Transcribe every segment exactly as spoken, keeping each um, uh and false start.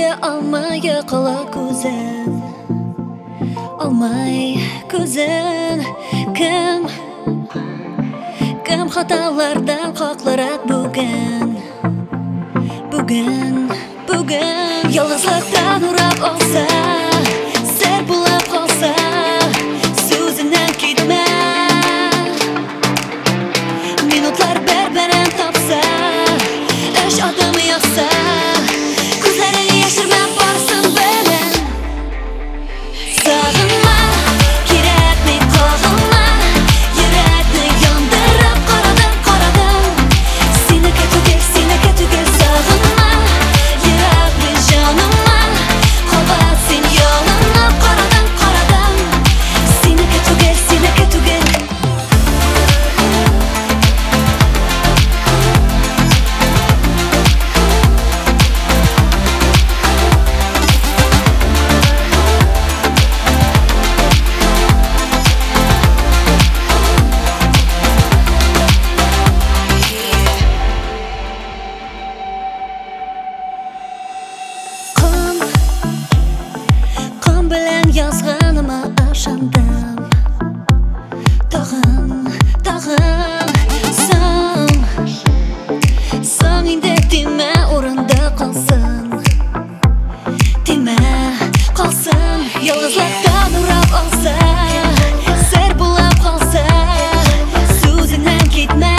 Suya almay qala ko'zim, olmay ko'zim. Kim Kim xatolardan qoqlarak bugun, bugun, bugun. Yolg'izlikdan urab olsa, ser bulab qolsa, so'zingdan ketma. Minutlar bir-birini topsa, ish odami yoqsa, ko'zlarini yashirma borsin bilan. Sog'inma, kerakli qolma, yurakni yondirib qaradim, qaradim. Seni ketugil, seni ketugil. Sog'inma, yurakli jonimma, qolib sen yo'lini qaradim, qaradim. Seni ketugil, seni ketugil. Qon bilan yozganima ashandim. Tag'in, tag'in so'ng, so'ngingda tema o'rinda qolsin, tema qolsin. Yolg'izlikdan urab olsa, ser bulab qolsa, so'zingdan ketma.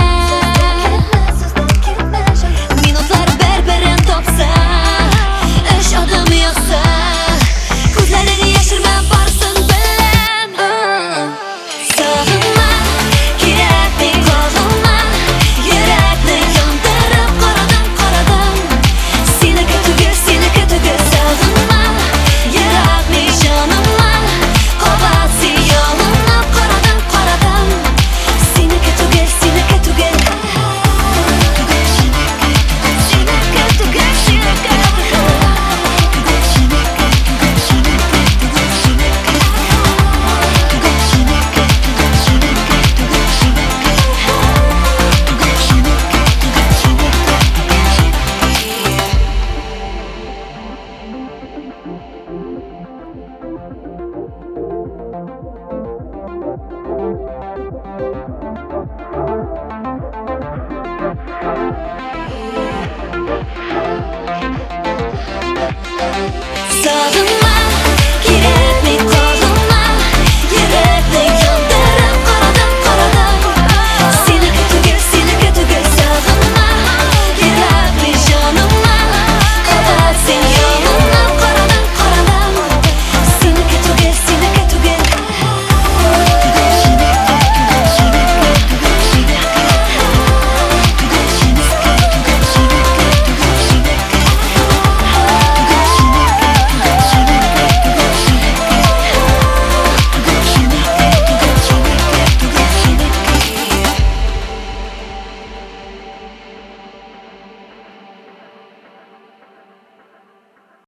Minutlar bir-birini topsa, ish odami yoqsa, ko'zlarini yashirma borsin bilan. Sog'inma, kerakli qolma, yurakni yondirib qaradim, qaradim. Seni ketugil, seni ketugil. Sog'inma, yurakli jonimma, qolib sen yo'lini qaradim, qaradim. Seni ketugil, seni ketugil. Seni ketugil, seni ketugil. Sog'inma,